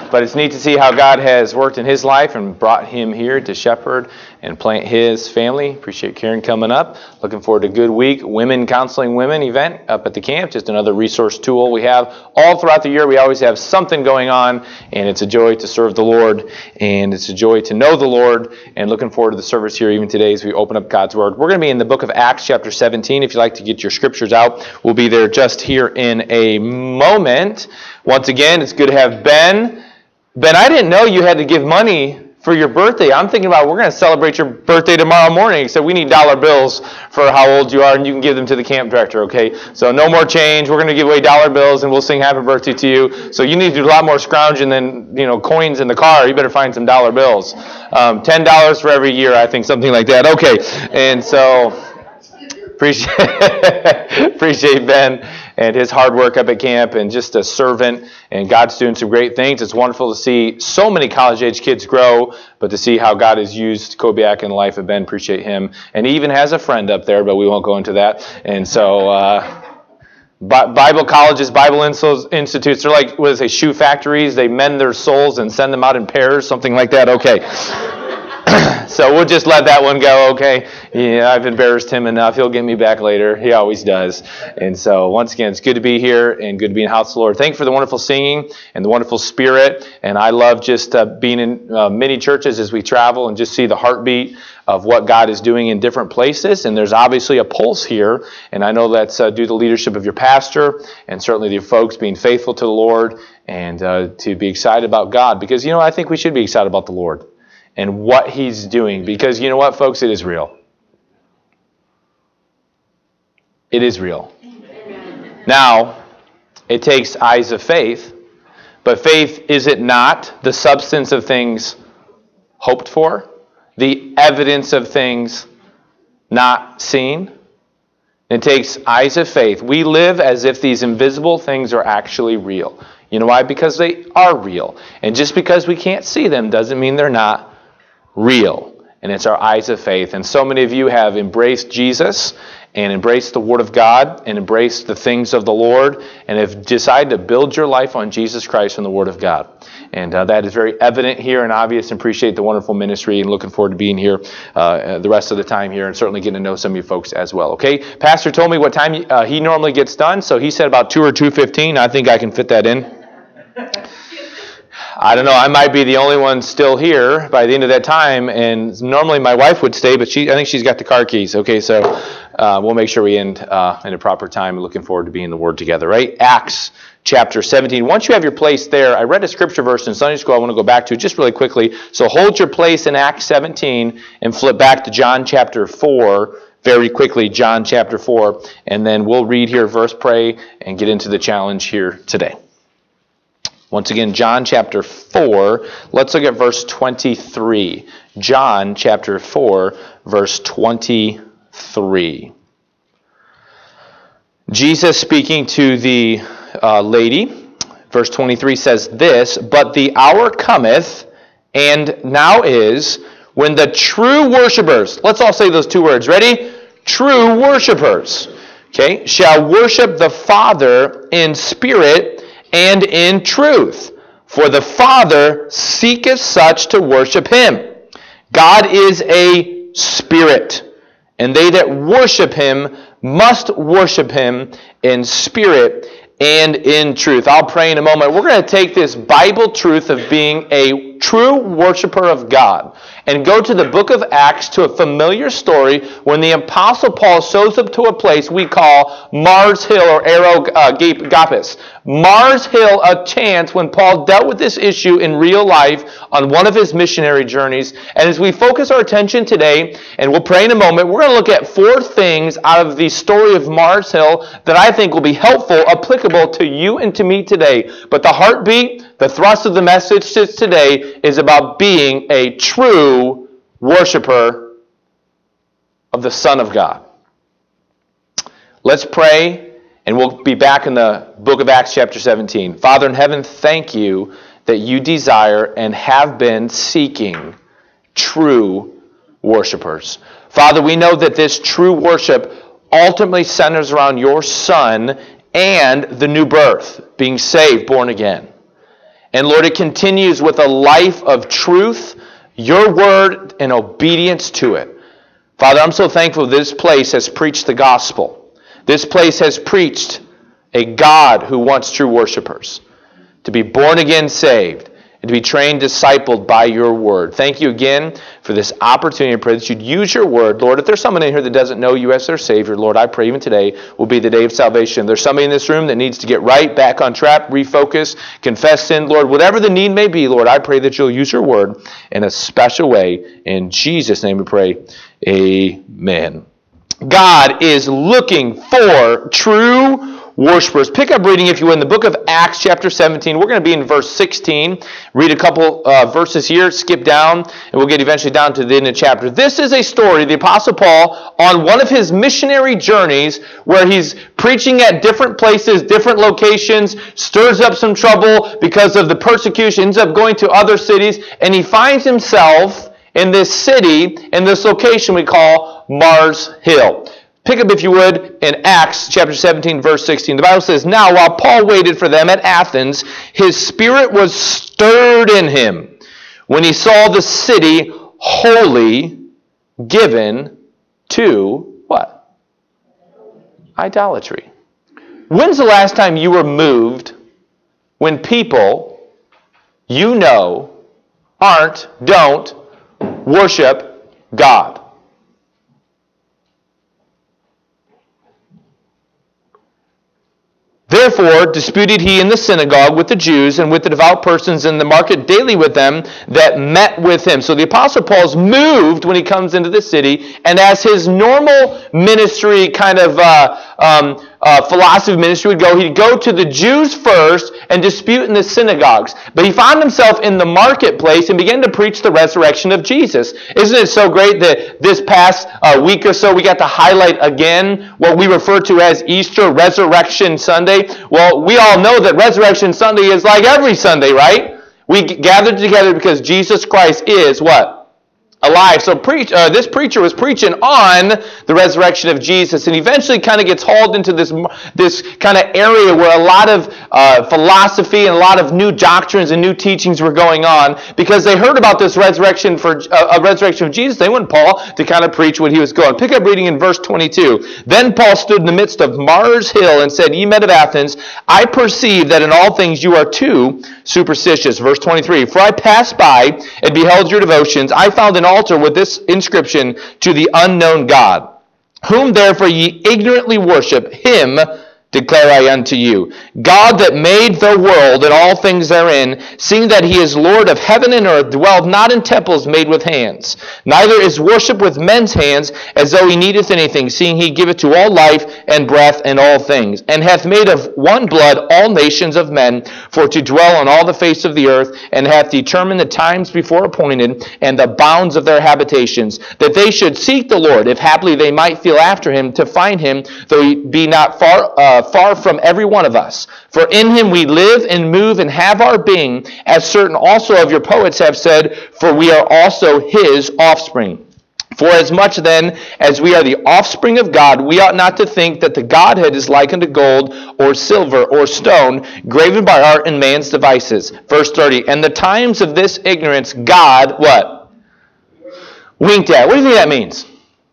But it's neat to see how God has worked in his life and brought him here to shepherd and plant his family. Appreciate Karen coming up. Looking forward to a good week. Women Counseling Women event up at the camp. Just another resource tool we have. All throughout the year, we always have something going on, and it's a joy to serve the Lord, and it's a joy to know the Lord, and looking forward to the service here even today as we open up God's Word. We're going to be in the book of Acts chapter 17. If you'd like to get your scriptures out, we'll be there just here in a moment. Once again, it's good to have Ben. Ben, I didn't know you had to give money for your birthday. I'm thinking about we're going to celebrate your birthday tomorrow morning, so we need dollar bills for how old you are, and you can give them to the camp director, okay? So no more change. We're going to give away dollar bills, and we'll sing happy birthday to you. So you need to do a lot more scrounging than, coins in the car. You better find some dollar bills. $10 for every year, I think, something like that. Okay, and so appreciate Ben and his hard work up at camp, and just a servant, and God's doing some great things. It's wonderful to see so many college-age kids grow, but to see how God has used Kobiak in the life of Ben, appreciate him. And he even has a friend up there, but we won't go into that. And so Bible colleges, Bible institutes, they're like, shoe factories. They mend their soles and send them out in pairs, something like that. Okay. So we'll just let that one go, okay? Yeah, I've embarrassed him enough. He'll get me back later. He always does. And so once again, it's good to be here and good to be in the house of the Lord. Thank you for the wonderful singing and the wonderful spirit. And I love just being in many churches as we travel and just see the heartbeat of what God is doing in different places. And there's obviously a pulse here. And I know that's due to the leadership of your pastor and certainly the folks being faithful to the Lord and to be excited about God. Because, I think we should be excited about the Lord and what he's doing. Because you know what, folks? It is real. It is real. Amen. Now, it takes eyes of faith. But faith, is it not the substance of things hoped for? The evidence of things not seen? It takes eyes of faith. We live as if these invisible things are actually real. You know why? Because they are real. And just because we can't see them doesn't mean they're not real. And it's our eyes of faith. And so many of you have embraced Jesus and embraced the Word of God and embraced the things of the Lord and have decided to build your life on Jesus Christ and the Word of God. And that is very evident here and obvious, and appreciate the wonderful ministry and looking forward to being here the rest of the time here and certainly getting to know some of you folks as well. Okay, Pastor told me what time he normally gets done, so he said about 2 or 2:15. I think I can fit that in. I don't know. I might be the only one still here by the end of that time, and normally my wife would stay, but I think she's got the car keys. Okay, so we'll make sure we end in a proper time. Looking forward to being in the Word together, right? Acts chapter 17. Once you have your place there, I read a scripture verse in Sunday school I want to go back to just really quickly. So hold your place in Acts 17 and flip back to John chapter 4 very quickly, John chapter 4, and then we'll read here, verse, pray, and get into the challenge here today. Once again, John chapter 4, let's look at verse 23. John chapter 4, verse 23. Jesus speaking to the lady, verse 23 says this, "But the hour cometh, and now is, when the true worshipers," let's all say those two words, ready? True worshipers, okay, "shall worship the Father in spirit and in truth. For the Father seeketh such to worship him. God is a spirit, and they that worship him must worship him in spirit and in truth." I'll pray in a moment. We're going to take this Bible truth of being a true worshiper of God and go to the book of Acts, to a familiar story when the Apostle Paul shows up to a place we call Mars Hill or Areopagus. Mars Hill, a chance when Paul dealt with this issue in real life on one of his missionary journeys. And as we focus our attention today, and we'll pray in a moment, we're going to look at 4 things out of the story of Mars Hill that I think will be helpful, applicable to you and to me today. But the heartbeat, the thrust of the message today is about being a true worshiper of the Son of God. Let's pray, and we'll be back in the book of Acts chapter 17. Father in heaven, thank you that you desire and have been seeking true worshipers. Father, we know that this true worship ultimately centers around your Son and the new birth, being saved, born again. And Lord, it continues with a life of truth, your word, and obedience to it. Father, I'm so thankful this place has preached the gospel. This place has preached a God who wants true worshipers to be born again, saved, and to be trained, discipled by your word. Thank you again for this opportunity. I pray that you'd use your word. Lord, if there's someone in here that doesn't know you as their Savior, Lord, I pray even today will be the day of salvation. If there's somebody in this room that needs to get right, back on track, refocus, confess sin, Lord, whatever the need may be, Lord, I pray that you'll use your word in a special way. In Jesus' name we pray, amen. God is looking for true worshipers. Pick up reading, if you will, in the book of Acts chapter 17. We're going to be in verse 16. Read a couple verses here, skip down, and we'll get eventually down to the end of the chapter. This is a story, the Apostle Paul, on one of his missionary journeys where he's preaching at different places, different locations, stirs up some trouble because of the persecution, ends up going to other cities, and he finds himself in this city, in this location we call Mars Hill. Pick up, if you would, in Acts chapter 17, verse 16. The Bible says, "Now while Paul waited for them at Athens, his spirit was stirred in him when he saw the city wholly given to," what? Idolatry. When's the last time you were moved when people you know don't worship God? Therefore disputed he in the synagogue with the Jews and with the devout persons in the market daily with them that met with him. So the Apostle Paul's moved when he comes into the city, and as his normal ministry kind of philosophy of ministry would go, he'd go to the Jews first and dispute in the synagogues. But he found himself in the marketplace and began to preach the resurrection of Jesus. Isn't it so great that this past week or so we got to highlight again what we refer to as Easter Resurrection Sunday? Well, we all know that Resurrection Sunday is like every Sunday, right? We gathered together because Jesus Christ is what? Alive. So this preacher was preaching on the resurrection of Jesus, and eventually kind of gets hauled into this kind of area where a lot of philosophy and a lot of new doctrines and new teachings were going on because they heard about this resurrection of Jesus. They wanted Paul to kind of preach what he was going. Pick up reading in verse 22. "Then Paul stood in the midst of Mars Hill and said, Ye men of Athens, I perceive that in all things you are too superstitious." Verse 23. "For I passed by and beheld your devotions. I found an altar with this inscription, To the unknown God. Whom therefore ye ignorantly worship, him declare I unto you. God that made the world and all things therein, seeing that he is Lord of heaven and earth, dwelleth not in temples made with hands. Neither is worship with men's hands, as though he needeth anything, seeing he giveth to all life and breath and all things. And hath made of one blood all nations of men, for to dwell on all the face of the earth, and hath determined the times before appointed, and the bounds of their habitations, that they should seek the Lord, if haply they might feel after him, to find him, though he be not far from every one of us. For in him we live and move and have our being, as certain also of your poets have said, for we are also his offspring. For as much then as we are the offspring of God, we ought not to think that the Godhead is like unto gold or silver or stone, graven by art and man's devices." Verse 30. "And the times of this ignorance God," what? "Winked at." What do you think that means?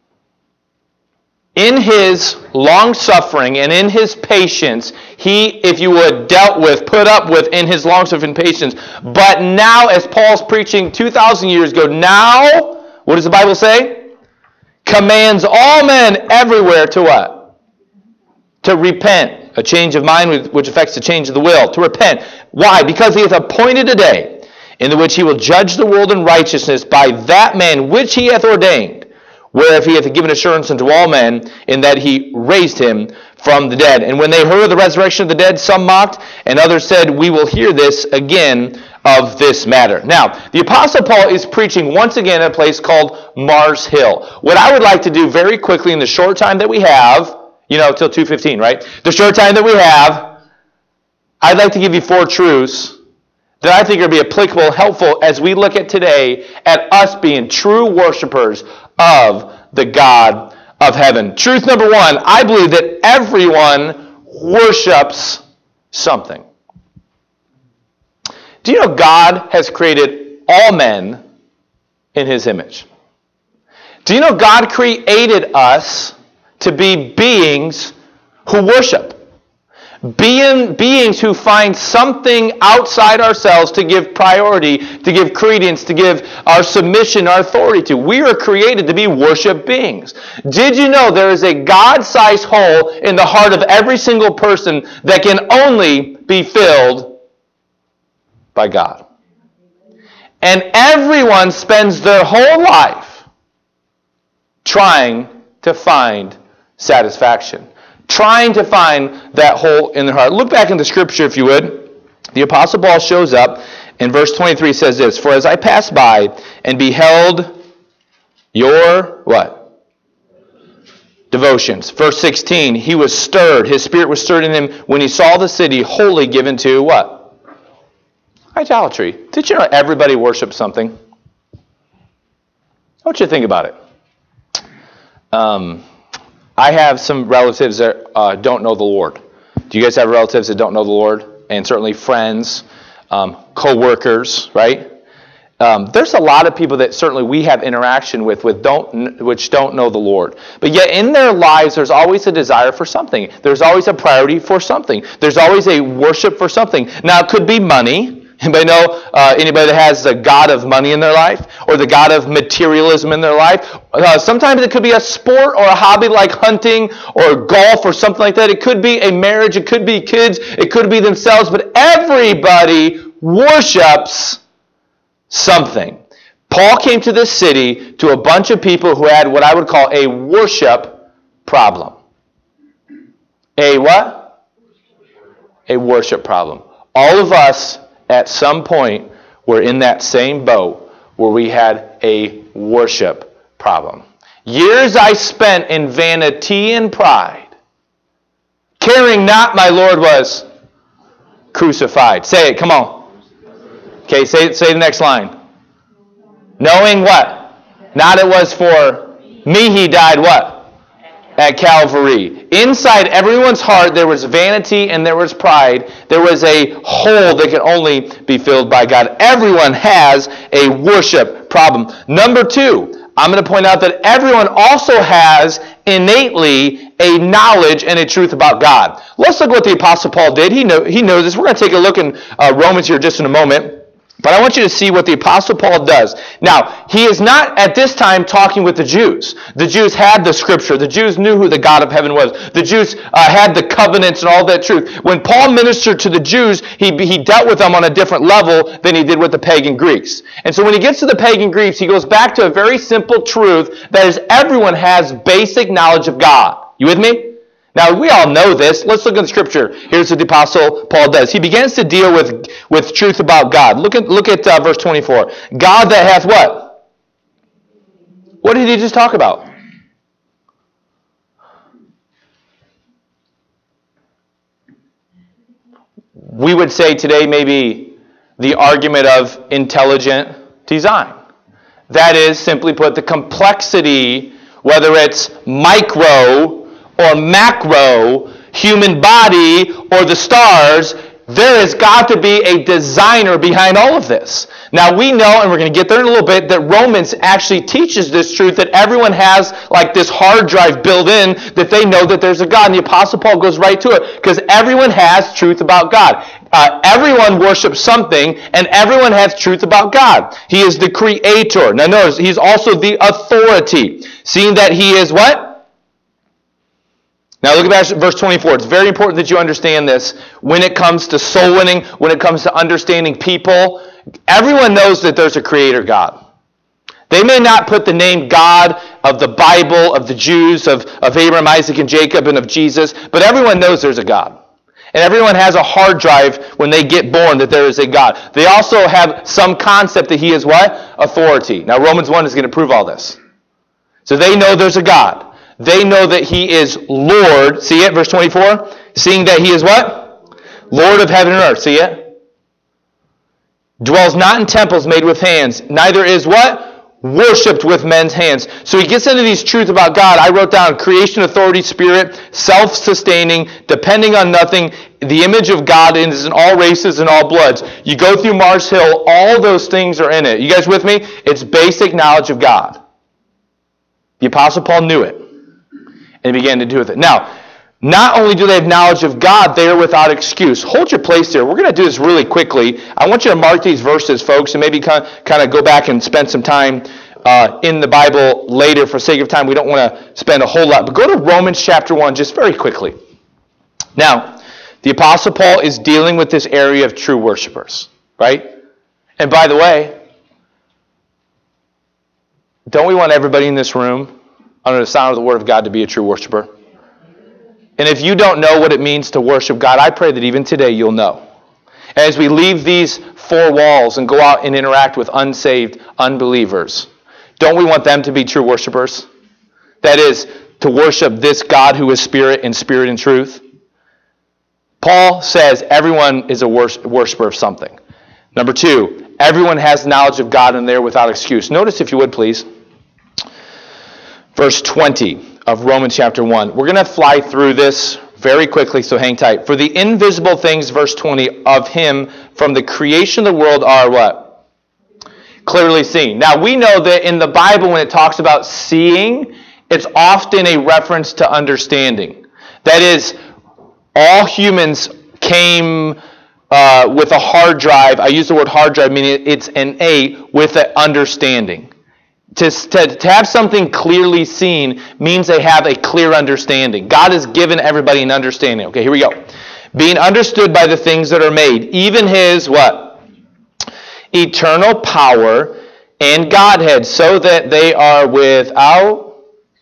In his long-suffering and in his patience, he, if you would, dealt with, put up with in his long-suffering patience. But now, as Paul's preaching 2,000 years ago, now, what does the Bible say? Commands all men everywhere to what? To repent. A change of mind which affects the change of the will. To repent. Why? Because he hath appointed a day in the which he will judge the world in righteousness by that man which he hath ordained, whereof he hath given assurance unto all men, in that he raised him from the dead. And when they heard of the resurrection of the dead, some mocked, and others said, We will hear this again of this matter. Now, the Apostle Paul is preaching once again at a place called Mars Hill. What I would like to do very quickly in the short time that we have, till 2:15, right? The short time that we have, I'd like to give you 4 truths that I think are going to be applicable and helpful as we look at today at us being true worshipers of the God of heaven. Truth number 1, I believe that everyone worships something. Do you know God has created all men in his image? Do you know God created us to be beings who worship? Beings who find something outside ourselves to give priority, to give credence, to give our submission, our authority to. We are created to be worship beings. Did you know there is a God-sized hole in the heart of every single person that can only be filled by God? And everyone spends their whole life trying to find satisfaction. Trying to find that hole in their heart. Look back in the scripture, if you would. The Apostle Paul shows up, and verse 23 says this, "For as I passed by and beheld your," what? "Devotions." Verse 16, he was stirred. His spirit was stirred in him when he saw the city wholly given to what? Idolatry. Did you know everybody worships something? I want you to think about it. I have some relatives that don't know the Lord. Do you guys have relatives that don't know the Lord? And certainly friends, co-workers, right? There's a lot of people that certainly we have interaction with which don't know the Lord. But yet in their lives, there's always a desire for something. There's always a priority for something. There's always a worship for something. Now, it could be money. Anybody know anybody that has the god of money in their life or the god of materialism in their life? Sometimes it could be a sport or a hobby like hunting or golf or something like that. It could be a marriage. It could be kids. It could be themselves. But everybody worships something. Paul came to this city to a bunch of people who had what I would call a worship problem. A what? A worship problem. All of us at some point were in that same boat where we had a worship problem. Years I spent in vanity and pride, caring not my Lord was crucified. Say it, come on. Okay, say the next line. Knowing what? Not it was for me he died what? At Calvary. Inside everyone's heart there was vanity and there was pride. There was a hole that could only be filled by God. Everyone has a worship problem. Number two, I'm going to point out that everyone also has innately a knowledge and a truth about God. Let's look at what the Apostle Paul did. He knows this. We're going to take a look in Romans here just in a moment. But I want you to see what the Apostle Paul does. Now, he is not at this time talking with the Jews. The Jews had the Scripture. The Jews knew who the God of heaven was. The Jews had the covenants and all that truth. When Paul ministered to the Jews, he dealt with them on a different level than he did with the pagan Greeks. And so when he gets to the pagan Greeks, he goes back to a very simple truth, that is, everyone has basic knowledge of God. You with me? Now, we all know this. Let's look at the Scripture. Here's what the Apostle Paul does. He begins to deal with truth about God. Look at verse 24. God that hath what? What did he just talk about? We would say today maybe the argument of intelligent design. That is, simply put, the complexity, whether it's micro or macro, human body, or the stars, there has got to be a designer behind all of this. Now we know, and we're going to get there in a little bit, that Romans actually teaches this truth, that everyone has like this hard drive built in, that they know that there's a God. And the Apostle Paul goes right to it, because everyone has truth about God. Everyone worships something, and everyone has truth about God. He is the creator. Now notice, he's also the authority. Seeing that he is what? Now look at verse 24. It's very important that you understand this. When it comes to soul winning, when it comes to understanding people, everyone knows that there's a creator God. They may not put the name God of the Bible, of the Jews, of Abraham, Isaac, and Jacob, and of Jesus, but everyone knows there's a God. And everyone has a hard drive when they get born that there is a God. They also have some concept that he is what? Authority. Now Romans 1 is going to prove all this. So they know there's a God. They know that he is Lord. See it? Verse 24. Seeing that he is what? Lord of heaven and earth. See it? Dwells not in temples made with hands. Neither is what? worshipped with men's hands. So he gets into these truths about God. I wrote down creation, authority, spirit, self-sustaining, depending on nothing. The image of God is in all races and all bloods. You go through Mars Hill, all those things are in it. You guys with me? It's basic knowledge of God. The Apostle Paul knew it and began to do with it. Now, not only do they have knowledge of God, they are without excuse. Hold your place there. We're going to do this really quickly. I want you to mark these verses, folks, and maybe kind of go back and spend some time in the Bible later. For sake of time, we don't want to spend a whole lot. But go to Romans chapter 1 just very quickly. Now, the Apostle Paul is dealing with this area of true worshipers, right? And by the way, don't we want everybody in this room, under the sound of the Word of God, to be a true worshiper? And if you don't know what it means to worship God, I pray that even today you'll know. As we leave these four walls and go out and interact with unsaved unbelievers, don't we want them to be true worshipers? That is, to worship this God who is spirit and truth. Paul says everyone is a worshiper of something. Number two, everyone has knowledge of God and they're without excuse. Notice, if you would please, verse 20 of Romans chapter 1. We're going to fly through this very quickly, so hang tight. For the invisible things, verse 20, of him from the creation of the world are what? Clearly seen. Now, we know that in the Bible, when it talks about seeing, it's often a reference to understanding. That is, all humans came with a hard drive. I use the word hard drive, meaning it's innate with an understanding. To have something clearly seen means they have a clear understanding. God has given everybody an understanding. Okay, here we go. Being understood by the things that are made, even his what? Eternal power and Godhead, so that they are without.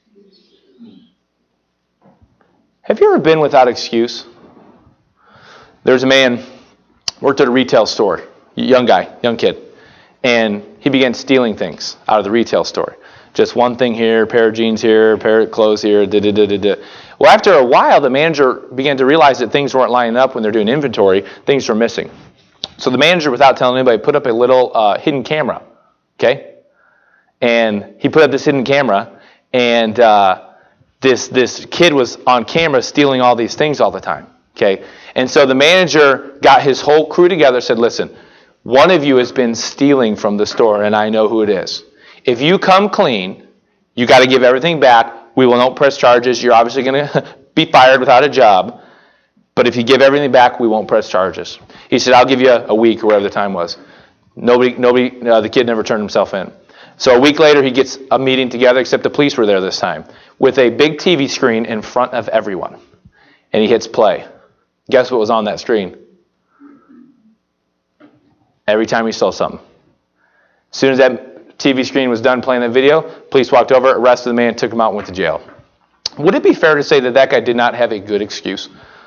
Have you ever been without excuse? There's a man, worked at a retail store, young guy, young kid. And he began stealing things out of the retail store. Just one thing here, a pair of jeans here, a pair of clothes here, Well, after a while, the manager began to realize that things weren't lining up when they're doing inventory. Things were missing. So the manager, without telling anybody, put up a little hidden camera. Okay? And he put up this hidden camera, and this kid was on camera stealing all these things all the time. Okay? And so the manager got his whole crew together and said, listen, one of you has been stealing from the store, and I know who it is. If you come clean, you got to give everything back. We will not press charges. You're obviously going to be fired without a job. But if you give everything back, we won't press charges. He said, I'll give you a week or whatever the time was. The kid never turned himself in. So a week later, he gets a meeting together, except the police were there this time, with a big TV screen in front of everyone. And he hits play. Guess what was on that screen? Every time he stole something. As soon as that TV screen was done playing that video, police walked over, arrested the man, took him out, and went to jail. Would it be fair to say that that guy did not have a good excuse?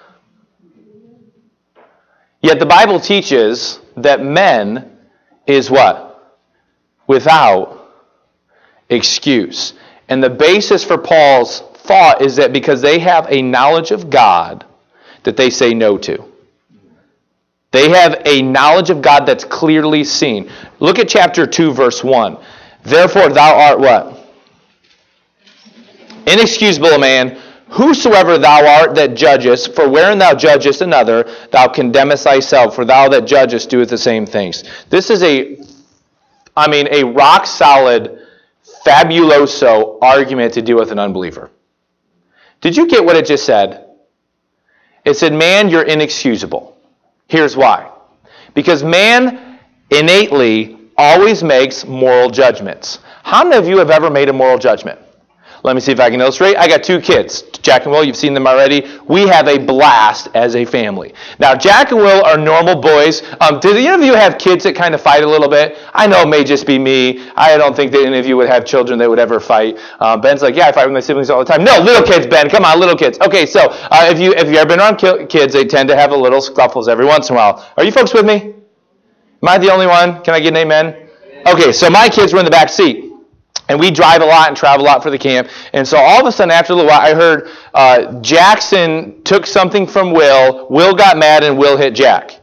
Yet the Bible teaches that men is what? Without excuse. And the basis for Paul's thought is that because they have a knowledge of God that they say no to. They have a knowledge of God that's clearly seen. Look at chapter 2, verse 1. Therefore thou art what? Inexcusable, man, whosoever thou art that judgest, for wherein thou judgest another, thou condemnest thyself, for thou that judgest doeth the same things. This is a rock-solid, fabuloso argument to deal with an unbeliever. Did you get what it just said? It said, man, you're inexcusable. Here's why. Because man innately always makes moral judgments. How many of you have ever made a moral judgment? Let me see if I can illustrate. I got two kids, Jack and Will. You've seen them already. We have a blast as a family. Now, Jack and Will are normal boys. Do any of you have kids that kind of fight a little bit? I know it may just be me. I don't think that any of you would have children that would ever fight. Ben's like, yeah, I fight with my siblings all the time. No, little kids, Ben. Come on, little kids. Okay, so if you ever been around kids, they tend to have a little scuffles every once in a while. Are you folks with me? Am I the only one? Can I get an amen? Okay, so my kids were in the back seat. And we drive a lot and travel a lot for the camp. And so all of a sudden, after a little while, I heard Jackson took something from Will. Will got mad and Will hit Jack.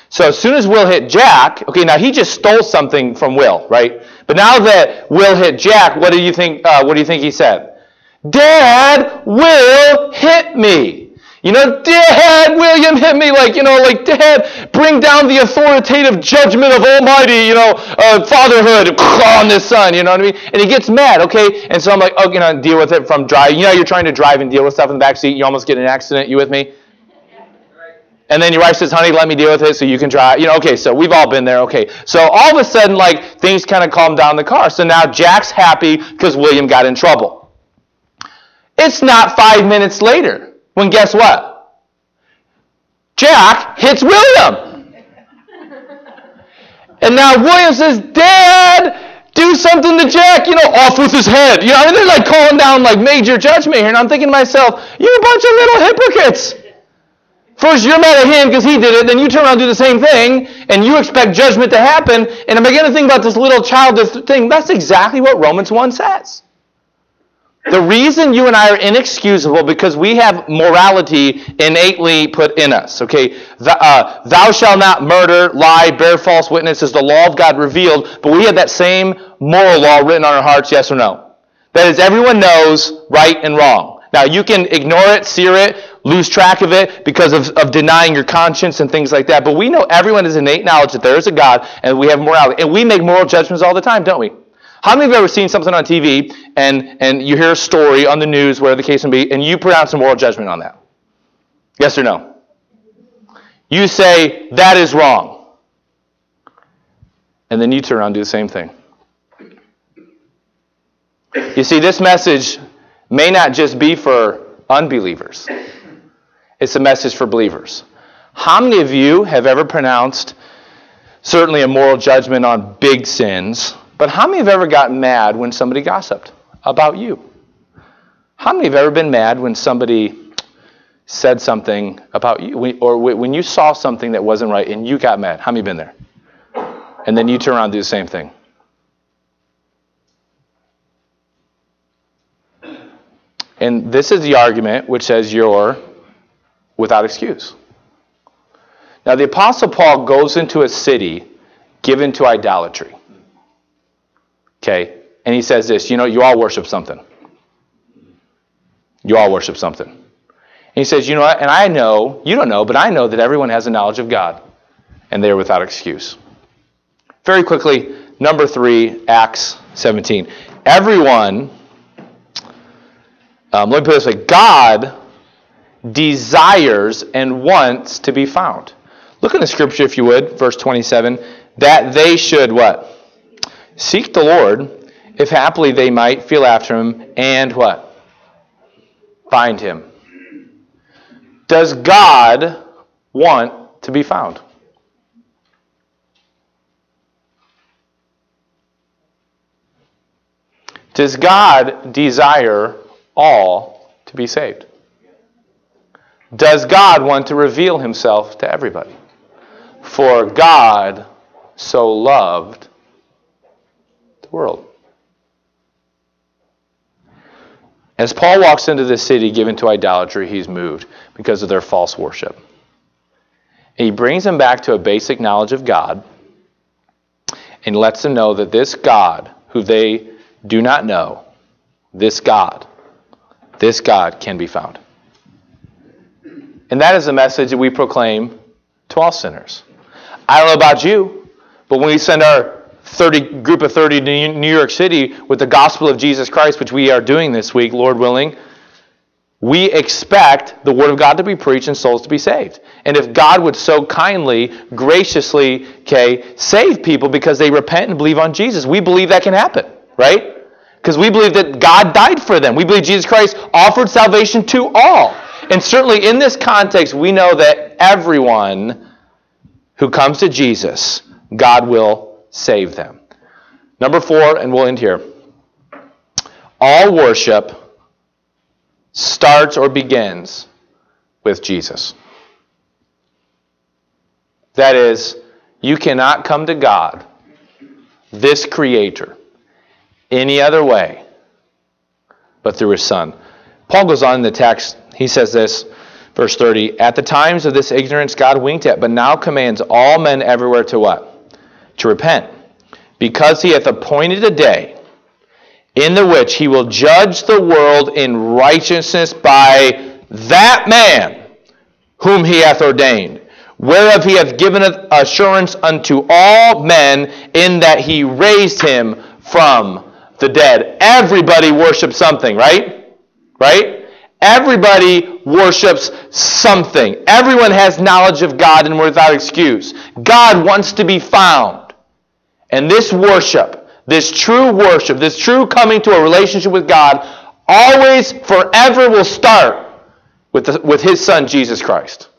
So as soon as Will hit Jack, okay, now he just stole something from Will, right? But now that Will hit Jack, what do you think he said? Dad, Will hit me. Dad, William hit me, Dad, bring down the authoritative judgment of Almighty, fatherhood on this son, you know what I mean? And he gets mad, okay? And so I'm like, deal with it from drive. You're trying to drive and deal with stuff in the back seat. You almost get in an accident. You with me? And then your wife says, honey, let me deal with it so you can drive. Okay, so we've all been there. Okay, so all of a sudden, things kind of calm down in the car. So now Jack's happy because William got in trouble. It's not 5 minutes later when guess what? Jack hits William. And now William says, Dad, do something to Jack, off with his head. They're calling down major judgment here. And I'm thinking to myself, you a bunch of little hypocrites. First, you're mad at him because he did it. Then you turn around and do the same thing. And you expect judgment to happen. And I'm beginning to think about this little childish thing. That's exactly what Romans 1 says. The reason you and I are inexcusable because we have morality innately put in us. Okay, thou shalt not murder, lie, bear false witness is the law of God revealed, but we have that same moral law written on our hearts, yes or no? That is, everyone knows right and wrong. Now, you can ignore it, sear it, lose track of it because of denying your conscience and things like that, but we know everyone has innate knowledge that there is a God and we have morality, and we make moral judgments all the time, don't we? How many of you have ever seen something on TV and you hear a story on the news, whatever the case may be, and you pronounce a moral judgment on that? Yes or no? You say, that is wrong. And then you turn around and do the same thing. You see, this message may not just be for unbelievers. It's a message for believers. How many of you have ever pronounced certainly a moral judgment on big sins, but how many have ever gotten mad when somebody gossiped about you? How many have ever been mad when somebody said something about you, or when you saw something that wasn't right and you got mad? How many have been there? And then you turn around and do the same thing. And this is the argument which says you're without excuse. Now the Apostle Paul goes into a city given to idolatry. Okay, and he says this, you all worship something. You all worship something. And he says, you know what, and I know, you don't know, but I know that everyone has a knowledge of God, and they are without excuse. Very quickly, number 3, Acts 17. Everyone, let me put it this way, God desires and wants to be found. Look in the scripture, if you would, verse 27, that they should what? Seek the Lord, if haply they might feel after him, and what? Find him. Does God want to be found? Does God desire all to be saved? Does God want to reveal himself to everybody? For God so loved world. As Paul walks into this city given to idolatry, he's moved because of their false worship. And he brings them back to a basic knowledge of God and lets them know that this God, who they do not know, this God can be found. And that is the message that we proclaim to all sinners. I don't know about you, but when we send our group of 30 to New York City with the gospel of Jesus Christ, which we are doing this week, Lord willing, we expect the word of God to be preached and souls to be saved. And if God would so kindly, graciously, save people because they repent and believe on Jesus, we believe that can happen, right? Because we believe that God died for them. We believe Jesus Christ offered salvation to all. And certainly in this context, we know that everyone who comes to Jesus, God will save them. Number 4, and we'll end here. All worship starts or begins with Jesus. That is, you cannot come to God, this Creator, any other way but through His Son. Paul goes on in the text, he says this, Verse 30, at the times of this ignorance God winked at, but now commands all men everywhere to what? To repent. Because he hath appointed a day in the which he will judge the world in righteousness by that man whom he hath ordained, whereof he hath given assurance unto all men, in that he raised him from the dead. Everybody worships something, right? Right? Everybody worships something. Everyone has knowledge of God and without excuse. God wants to be found. And this worship, this true coming to a relationship with God, always, forever will start with his Son, Jesus Christ.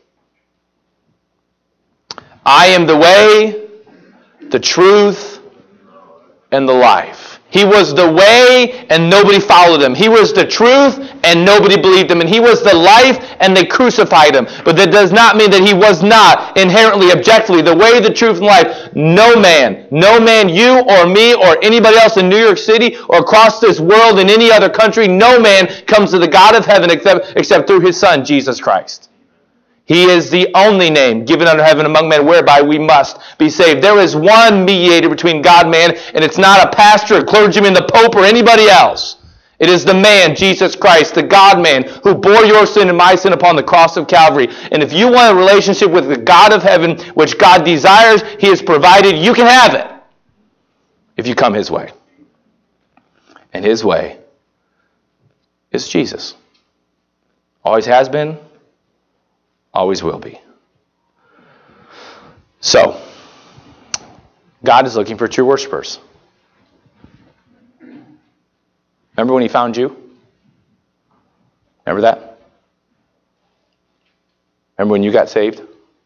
I am the way, the truth, and the life. He was the way, and nobody followed him. He was the truth, and nobody believed him. And he was the life, and they crucified him. But that does not mean that he was not inherently, objectively, the way, the truth, and life. No man, you or me or anybody else in New York City or across this world in any other country, no man comes to the God of heaven except through his Son, Jesus Christ. He is the only name given under heaven among men whereby we must be saved. There is one mediator between God and man, and it's not a pastor, a clergyman, the Pope, or anybody else. It is the man, Jesus Christ, the God-man, who bore your sin and my sin upon the cross of Calvary. And if you want a relationship with the God of heaven, which God desires, he has provided, you can have it if you come his way. And his way is Jesus. Always has been. Always will be. So, God is looking for true worshipers. Remember when he found you? Remember that? Remember when you got saved?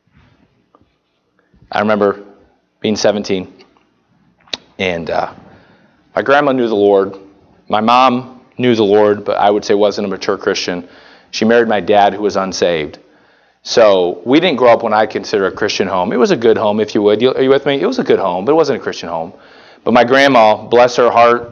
I remember being 17, and my grandma knew the Lord. My mom knew the Lord, but I would say wasn't a mature Christian. She married my dad, who was unsaved. So we didn't grow up when I consider a Christian home. It was a good home, if you would. Are you with me? It was a good home, but it wasn't a Christian home. But my grandma, bless her heart,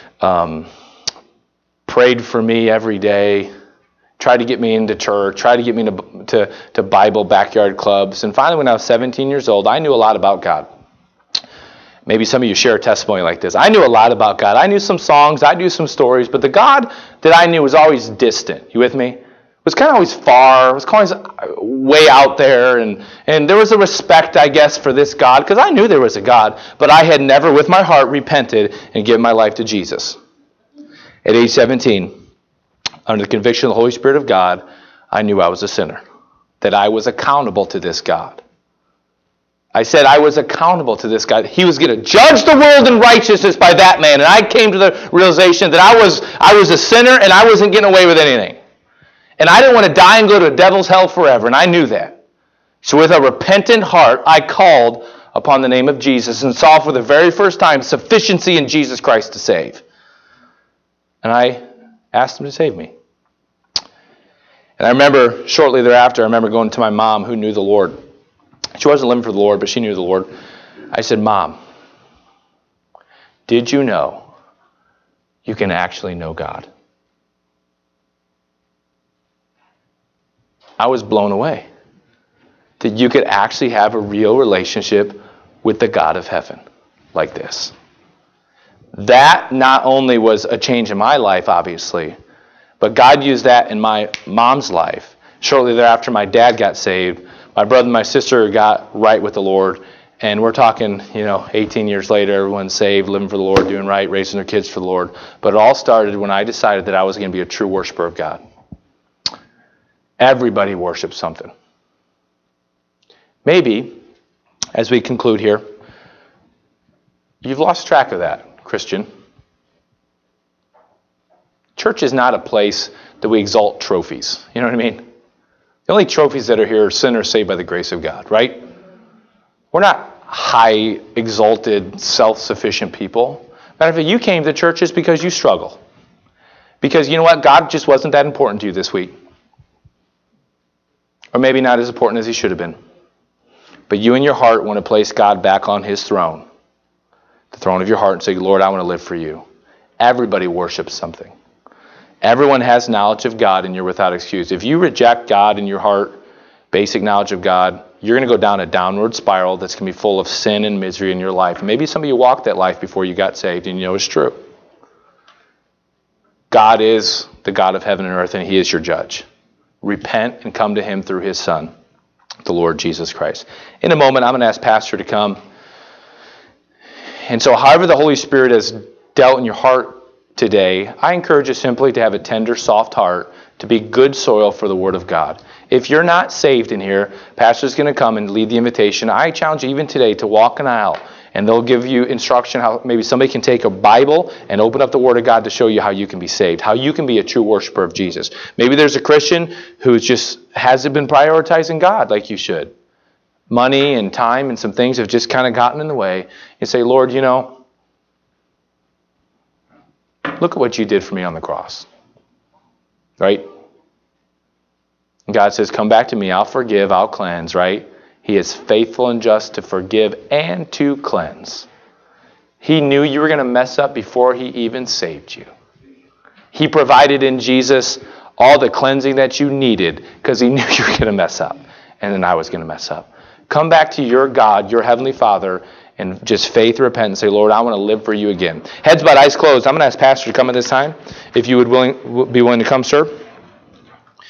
prayed for me every day, tried to get me into church, tried to get me to Bible backyard clubs. And finally, when I was 17 years old, I knew a lot about God. Maybe some of you share a testimony like this. I knew a lot about God. I knew some songs, I knew some stories, but the God that I knew was always distant. You with me? It was kind of always far. It was always way out there. And there was a respect, I guess, for this God, because I knew there was a God, but I had never, with my heart, repented and given my life to Jesus. At age 17, under the conviction of the Holy Spirit of God, I knew I was a sinner, that I was accountable to this God. I said I was accountable to this God. He was going to judge the world in righteousness by that man. And I came to the realization that I was a sinner and I wasn't getting away with anything. And I didn't want to die and go to a devil's hell forever, and I knew that. So with a repentant heart, I called upon the name of Jesus and saw for the very first time sufficiency in Jesus Christ to save. And I asked him to save me. And I remember shortly thereafter, I remember going to my mom who knew the Lord. She wasn't living for the Lord, but she knew the Lord. I said, Mom, did you know you can actually know God? I was blown away that you could actually have a real relationship with the God of heaven like this. That not only was a change in my life, obviously, but God used that in my mom's life. Shortly thereafter, my dad got saved. My brother and my sister got right with the Lord. And we're talking, 18 years later, everyone's saved, living for the Lord, doing right, raising their kids for the Lord. But it all started when I decided that I was going to be a true worshiper of God. Everybody worships something. Maybe, as we conclude here, you've lost track of that, Christian. Church is not a place that we exalt trophies. You know what I mean? The only trophies that are here are sinners saved by the grace of God, right? We're not high, exalted, self-sufficient people. Matter of fact, you came to church just because you struggle. Because you know what? God just wasn't that important to you this week. Or maybe not as important as he should have been. But you in your heart want to place God back on his throne. The throne of your heart, and say, Lord, I want to live for you. Everybody worships something. Everyone has knowledge of God, and you're without excuse. If you reject God in your heart, basic knowledge of God, you're going to go down a downward spiral that's going to be full of sin and misery in your life. Maybe some of you walked that life before you got saved, and you know it's true. God is the God of heaven and earth, and he is your judge. Repent and come to him through his Son, the Lord Jesus Christ. In a moment, I'm going to ask Pastor to come. And so however the Holy Spirit has dealt in your heart today, I encourage you simply to have a tender, soft heart, to be good soil for the Word of God. If you're not saved in here, Pastor's going to come and lead the invitation. I challenge you even today to walk an aisle, and they'll give you instruction how maybe somebody can take a Bible and open up the Word of God to show you how you can be saved, how you can be a true worshiper of Jesus. Maybe there's a Christian who just hasn't been prioritizing God like you should. Money and time and some things have just kind of gotten in the way. You say, Lord, you know, look at what you did for me on the cross. Right? And God says, come back to me. I'll forgive. I'll cleanse. Right? He is faithful and just to forgive and to cleanse. He knew you were going to mess up before he even saved you. He provided in Jesus all the cleansing that you needed because he knew you were going to mess up. And then I was going to mess up. Come back to your God, your Heavenly Father, and just faith, repent, and say, Lord, I want to live for you again. Heads bowed, eyes closed. I'm going to ask Pastor to come at this time. If you would be willing to come, sir.